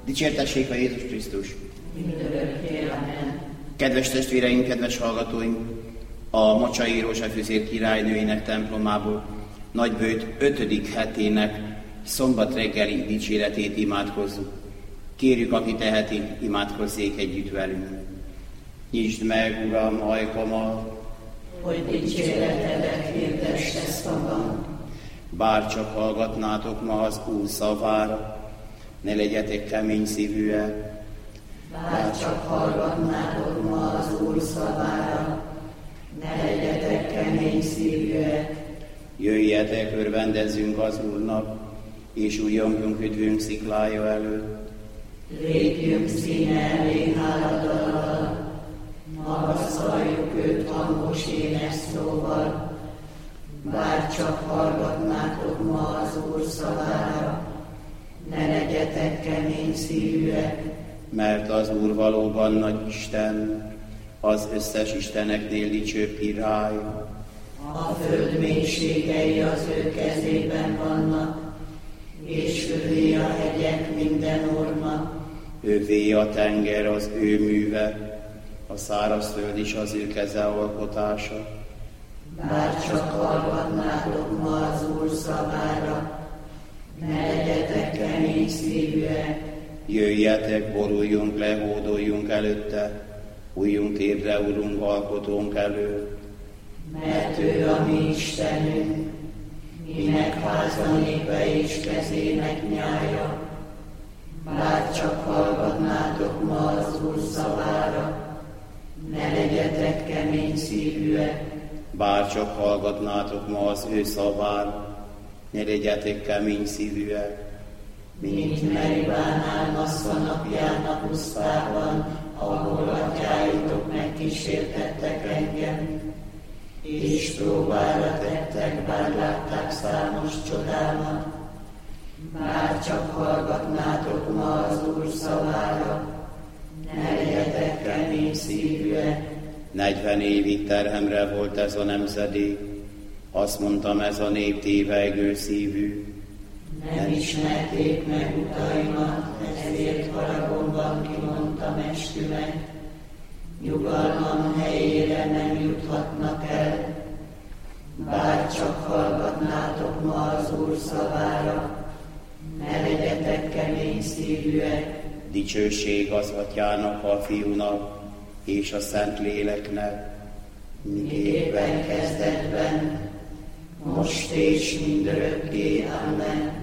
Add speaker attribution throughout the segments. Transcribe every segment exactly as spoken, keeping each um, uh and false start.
Speaker 1: Dicsértessék a Jézus Krisztus!
Speaker 2: Mindörökké, amen.
Speaker 1: Kedves testvéreim, kedves hallgatóink! A Mocsai Rózsafüzér királynőinek templomából Nagybőjt ötödik hetének szombat reggeli dicséretét imádkozzuk. Kérjük, aki teheti, imádkozzék együtt velünk. Nyisd meg, Uram, ajkamat,
Speaker 2: hogy dicséretedet hirdesse szavam.
Speaker 1: Bár csak hallgatnátok ma az Úr szavára, ne legyetek kemény szívűek.
Speaker 2: Bár csak hallgatnátok ma az Úr szavára, ne legyetek kemény szívűek.
Speaker 1: Jöjjetek, örvendezzünk az Úrnak, és újjongjunk üdvünk sziklája előtt.
Speaker 2: Lépjünk színe elé háladallal, magasztaljuk őt hangos énes szóval. Bár csak hallgatnátok ma az Úr szavára, ne legyetek kemény szívűek.
Speaker 1: Mert az Úr valóban nagy Isten, az összes isteneknél dicsőbb király.
Speaker 2: A föld mélységei az ő kezében vannak, és övé a hegyek minden orma.
Speaker 1: Övé a tenger az ő műve, a szárazföld is az ő keze alkotása.
Speaker 2: Bár csak hallgatnátok ma az Úr szavára, ne legyetek kemény szívűek.
Speaker 1: Jöjjetek, boruljunk le, hódoljunk előtte, újjunk térdre, Urunk, alkotónk előtt.
Speaker 2: Mert ő a mi Istenünk, minek háza népe és kezének nyája. Bár csak hallgatnátok ma az Úr szavára, ne legyetek kemény szívűek.
Speaker 1: Bár csak hallgatnátok ma az ő szavára, ne legyetek kemény szívűek.
Speaker 2: Mint Meribánál Massza napján a pusztában, ahol atyáitok megkísértettek engem, és próbára tettek, bár látták számos csodámat. Bár csak hallgatnátok ma az Úr szavára, ne legyetek kemény szívűek.
Speaker 1: Negyven évig terhemre volt ez a nemzedék, azt mondtam, ez a nép tévejgő szívű.
Speaker 2: Nem ismerték meg utaimat, ezért haragomban kimondtam eskümet. Nyugalmam helyére nem juthatnak el. Bár csak hallgatnátok ma az Úr szavára, ne legyetek kemény szívűek.
Speaker 1: Dicsőség az Atyának, a Fiúnak és a Szent Léleknek,
Speaker 2: miképpen kezdetben, most és mindörökké, amen.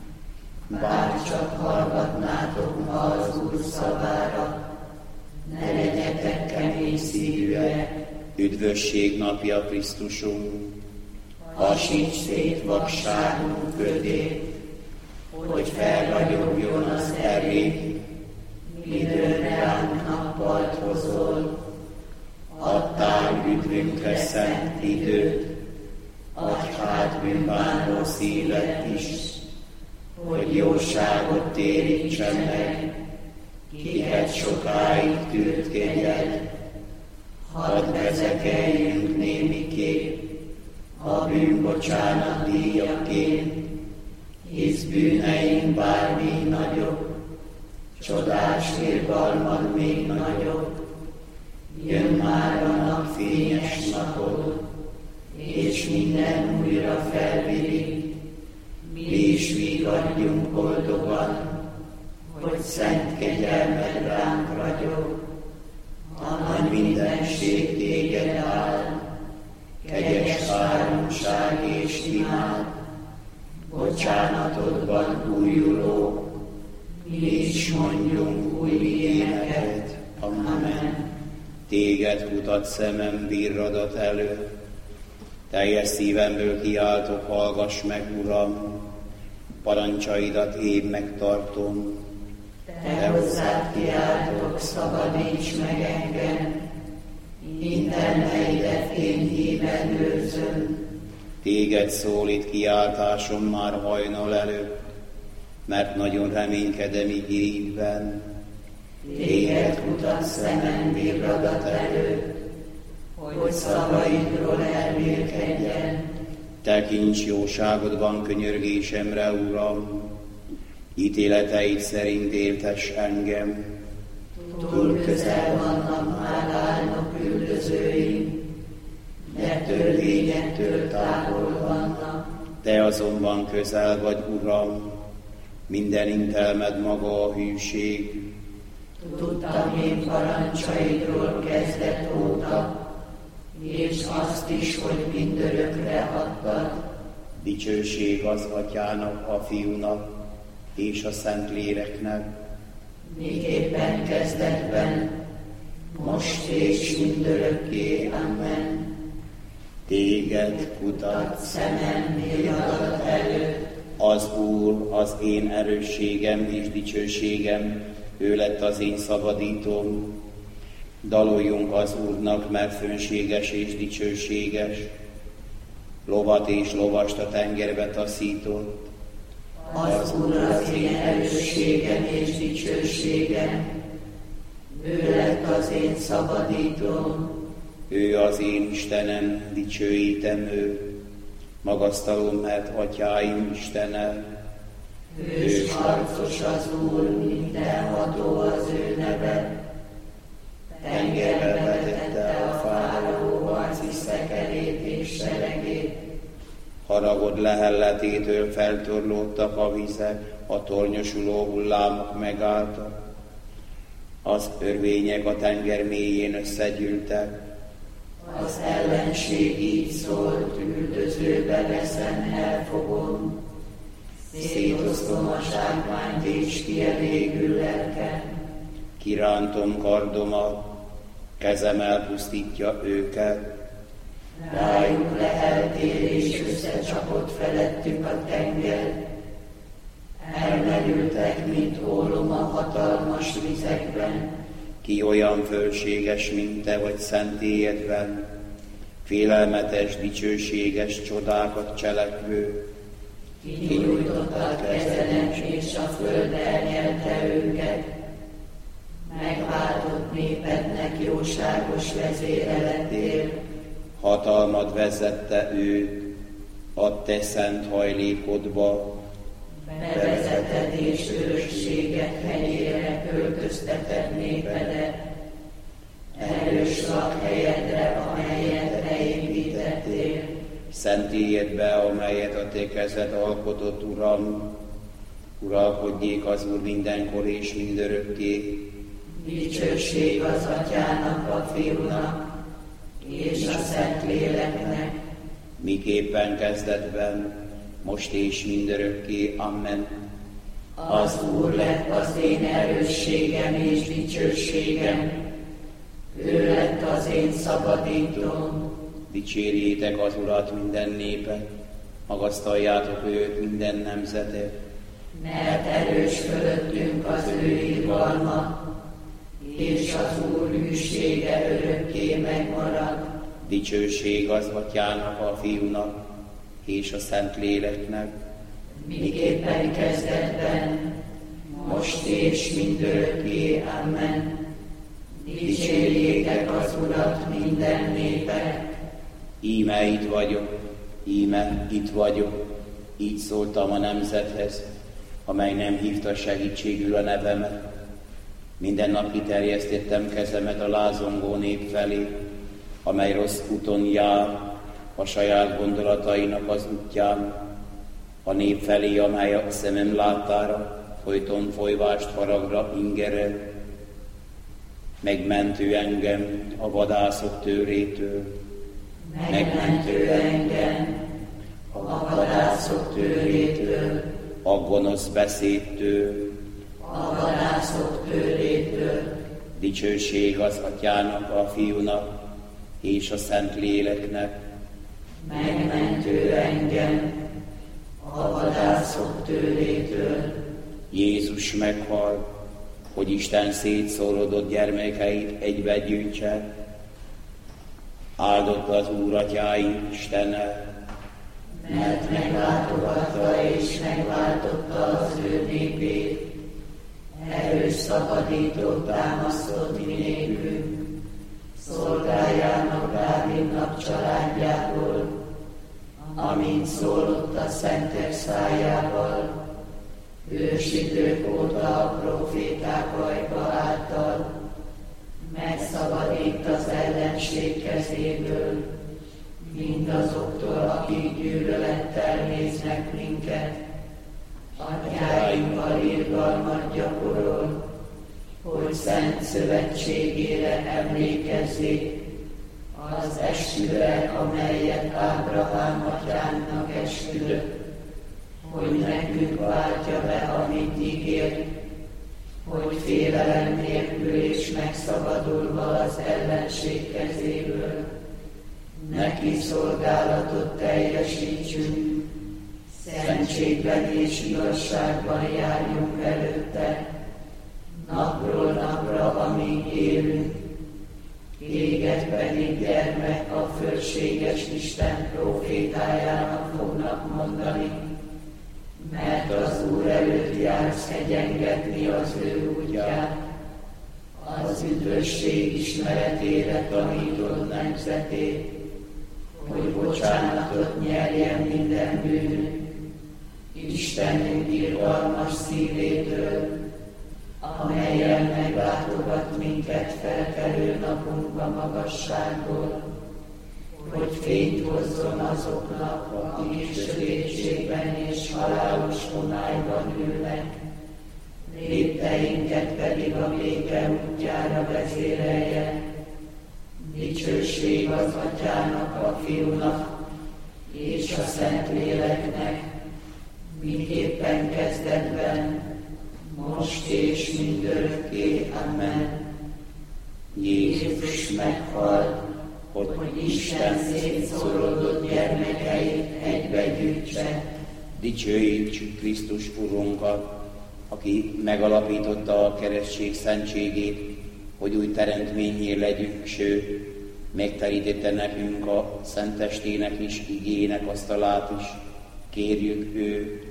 Speaker 2: Bár csak hallgatnátok ma az Úr szavára, ne legyetek kemény szívűek.
Speaker 1: Üdvösség napja Krisztusunk,
Speaker 2: hasíts szét vakságunk ködét, hogy felragyogjon az erő, midőn ránk nappalt hozol. Adtál üdvünkre szent időt, adj hát bűnbánó szívet is, hogy jóságot térítsen meg, kiket sokáig tűrt kegyed. Hadd vezekeljünk némiképp a bűnbocsánat díjaként, hisz bűneink bármi nagyobb, csodás irgalmad még nagyobb. Jön már a nap fényes napod, és minden újra felvirik. Mi is vigadjunk boldogan, hogy szent kegyelmed ránk ragyog. A nagy mindenség téged áll, kegyes háromság és imád, bocsánatodban újuló, mi is mondjunk új éneket. Amen.
Speaker 1: Téged kutat szemem bírradat előtt, teljes szívemből kiáltok, hallgass meg, Uram, parancsaidat én megtartom.
Speaker 2: Te hozzád kiáltok, szabadíts meg engem, interneidet én híven őrzöm.
Speaker 1: Téged szólít kiáltásom már hajnal előtt, mert nagyon reménykedem ígéidben.
Speaker 2: Téged kutat szemem bírradat előtt, hogy szavaidról elmélkedjen.
Speaker 1: Tekints jóságodban könyörgésemre, Uram, ítéleteid szerint éltess engem.
Speaker 2: Túl közel vannak már álnok üldözőim, de törvényektől távol vannak.
Speaker 1: Te azonban közel vagy, Uram, minden intelmed maga a hűség.
Speaker 2: Tudtam én parancsaidról kezdet óta, és azt is, hogy mindörökre adtad.
Speaker 1: Dicsőség az Atyának, a Fiúnak és a Szentléleknek,
Speaker 2: miképpen kezdetben, most és mindörökké. Amen.
Speaker 1: Téged kutat
Speaker 2: Szemem pillanat előtt,
Speaker 1: az Úr, az én erősségem és dicsőségem, ő lett az én szabadítóm. Daloljunk az Úrnak, mert fönséges és dicsőséges, lovat és lovast a tengerbe taszított.
Speaker 2: az Úr az én erősségem és dicsőségem, ő lett az én szabadítóm.
Speaker 1: Ő az én Istenem, dicsőítem őt, magasztalom, mert atyáim Istene.
Speaker 2: Hős harcos az Úr, mindenható az ő neve. Tengerbe vetette a fáraó harci szekerét és seregét.
Speaker 1: Haragod lehelletétől feltorlódtak a vizek, a tornyosuló hullámok megálltak. Az örvények a tenger mélyén összegyűltek.
Speaker 2: Az ellenség így szólt, üldözőbe veszem, elfogom. Szétosztom a zsákmányt és kielégül lelkem.
Speaker 1: Kirántom kardomat, kezem elpusztítja őket.
Speaker 2: Rájuk leheltél és összecsapott felettük a tenger. Elmerültek, mint ólom a hatalmas vizekben.
Speaker 1: Ki olyan fölséges, mint te vagy szentélyedben, félelmetes, dicsőséges csodákat cselekvő.
Speaker 2: Kinyújtottad kezedet, és a föld elnyelte őket. Megváltott népednek jóságos vezére lettél.
Speaker 1: Hatalmad vezette őt a te szent hajlékodba.
Speaker 2: Bevezeted és örökséget helyére költözteted népedet. Erős lakhelyedre, amelyet leépítettél.
Speaker 1: Szentélyedbe, amelyet a te kezed alkotott, Uram, uralkodjék az Úr mindenkor és mindörökké.
Speaker 2: Dicsőség az Atyának, a Fiúnak és a Szentléleknek,
Speaker 1: miképpen kezdetben, most és mindörökké. Amen.
Speaker 2: az Úr lett az én erősségem és dicsőségem, ő lett az én szabadítóm.
Speaker 1: Dicsérjétek az Urat minden népek, magasztaljátok őt minden nemzetek.
Speaker 2: Mert erős fölöttünk az ő irgalma, és az Úr hűsége örökké megmarad.
Speaker 1: Dicsőség az Atyának, a Fiúnak és a Szentléleknek,
Speaker 2: miképpen kezdetben, most és mindörökké. Amen. Dicsérjétek az Urat minden népek.
Speaker 1: Íme itt vagyok, íme itt vagyok, így szóltam a nemzethez, amely nem hívta segítségül a nevemet. Minden nap kiterjesztettem kezemet a lázongó nép felé, amely rossz úton jár, a saját gondolatainak az útján, a nép felé, amely a szemem láttára, folyton folyvást haragra ingere. Megmentő engem a vadászok tőrétől,
Speaker 2: Megmentő engem a vadászok tőrétől,
Speaker 1: a gonosz beszédtől.
Speaker 2: a vadászok tőrétől.
Speaker 1: Dicsőség az Atyának, a Fiúnak és a Szentléleknek.
Speaker 2: Megmentő engem a vadászok tőrétől.
Speaker 1: Jézus meghalt, hogy Isten szétszórodott gyermekeit egybe gyűjtse. Áldott az Úr Atyáink Istene,
Speaker 2: mert meglátogatta és megváltotta az ő népét. Erős szabadítót támasztott mi nékünk, szolgájának Dávidnak családjából, amint szólott a szentek szájával. ősidők óta a proféták ajka által, megszabadít az ellenség kezéből, mindazoktól, akik gyűlölettel néznek minket. Atyáinkkal irgalmat gyakorol, hogy szent szövetségére emlékezzék, az esküvőre, amelyet Ábrahám atyánknak esküdött, hogy nekünk váltja be, amit ígért, hogy félelem nélkül és megszabadulva az ellenség kezéből neki szolgálatot teljesítsünk, szentségben és igazságban járjunk előtte, napról napra, amíg élünk. Téged pedig, gyermek, a fölséges Isten profétájának fognak mondani, mert az Úr előtt jársz egyengetni az ő útját, az üdvösség ismeretére tanítod nemzetét, hogy bocsánatot nyerjen minden bűnünk, Istenünk irgalmas szívétől, amelyen meglátogat minket felkelő napunk a magasságból, hogy fényt hozzon azoknak, akik sötétségben és halálos homályban ülnek, lépteinket pedig a béke útjára vezérelje. Dicsőség az Atyának, a Fiúnak és a Szentléleknek, miképpen kezdetben, most és mindörökké. Amen.
Speaker 1: Jézus meghalt, hogy, hogy Isten szétszórodott gyermekeit egybe gyűjtse. Dicsőítsük Krisztus Urunkat, aki megalapította a keresztség szentségét, hogy új teremtményé legyünk, sőt, megterítette nekünk a szentestének és igének asztalát is. Kérjük őt.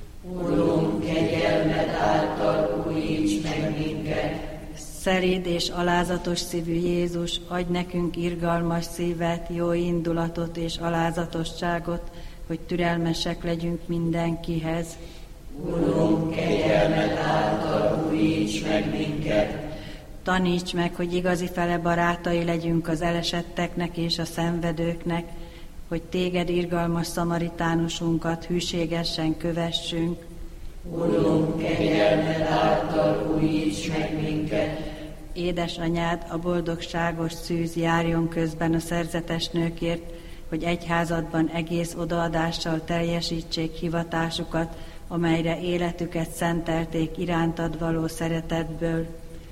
Speaker 2: Urunk, kegyelmed által újíts meg minket.
Speaker 3: Szeréd és alázatos szívű Jézus, adj nekünk irgalmas szívet, jó indulatot és alázatosságot, hogy türelmesek legyünk mindenkihez.
Speaker 2: Urunk, kegyelmed által újíts meg minket.
Speaker 3: Taníts meg, hogy igazi fele barátai legyünk az elesetteknek és a szenvedőknek, hogy téged irgalmas szamaritánusunkat hűségesen kövessünk.
Speaker 2: Urunk, kegyelmed által újíts meg minket.
Speaker 3: Édesanyád, a boldogságos szűz járjon közben a szerzetes nőkért, hogy egyházadban egész odaadással teljesítsék hivatásukat, amelyre életüket szentelték irántad való szeretetből.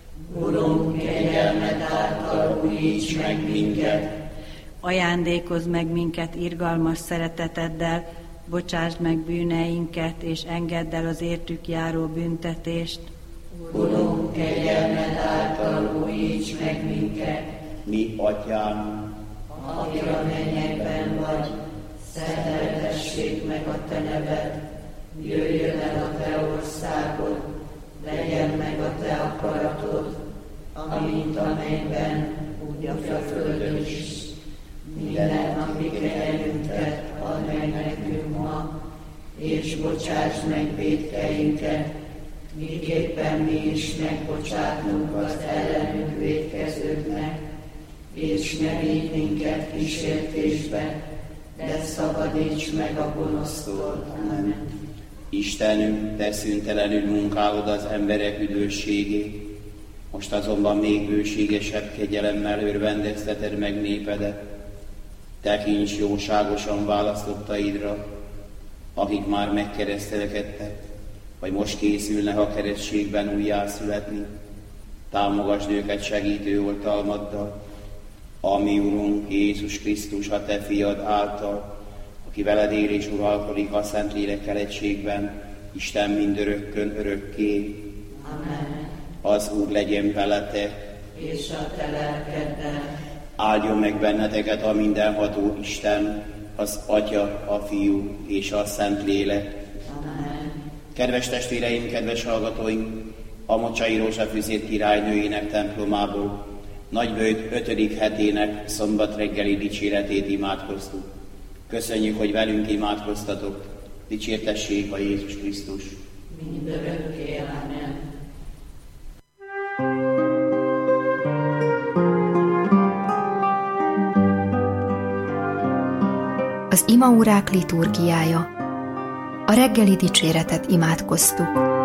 Speaker 2: Urunk, kegyelmed által újíts meg minket.
Speaker 3: Ajándékozz meg minket irgalmas szereteteddel, bocsásd meg bűneinket, és engedd el az értük járó büntetést.
Speaker 2: Urunk, kegyelmed által újíts meg minket.
Speaker 1: Mi, Atyám,
Speaker 2: aki a mennyekben vagy, szenteltessék meg a te neved, jöjjön el a te országod, legyen meg a te akaratod, amint a mennyben, úgy a földön is. Minden napi kenyerünket add meg nekünk ma, és bocsásd meg vétkeinket, miképpen mi is megbocsátunk az ellenünk vétkezőknek, és ne vigy minket kísértésbe, de szabadíts meg a gonosztól. Amen.
Speaker 1: Istenünk, te szüntelenül munkálod az emberek üdvösségét, most azonban még bőségesebb kegyelemmel örvendezteted meg népedet. Tekints jóságosan választottaidra, akik már megkeresztelkedtek, vagy most készülnek a keresztségben újjászületni. Támogasd őket segítő oltalmaddal, ami Urunk Jézus Krisztus, a te fiad által, aki veled él és uralkodik a Szentlélekkel egységben, Isten mindörökkön örökké.
Speaker 2: Amen.
Speaker 1: Az Úr legyen veletek,
Speaker 2: és a te lelkeddel.
Speaker 1: Áldjon meg benneteket a mindenható Isten, az Atya, a Fiú és a Szentlélek.
Speaker 2: Amen.
Speaker 1: Kedves testvéreim, kedves hallgatóink, a Mocsai Rózsafüzér királynőjének templomából Nagybőjt ötödik hetének szombat reggeli dicséretét imádkoztuk. Köszönjük, hogy velünk imádkoztatok. Dicsértessék a Jézus Krisztus.
Speaker 2: mindörökké. Amen.
Speaker 4: Az imaórák liturgiája. A reggeli dicséretet imádkoztuk.